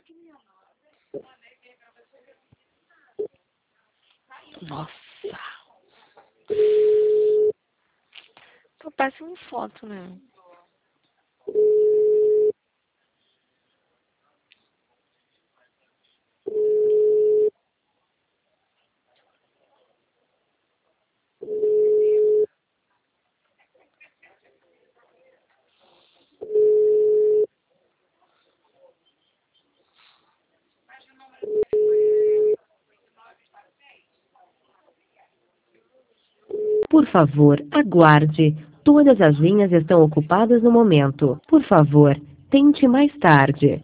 Nossa. Pô, parece uma foto, né? Por favor, aguarde. Todas as linhas estão ocupadas no momento. Por favor, tente mais tarde.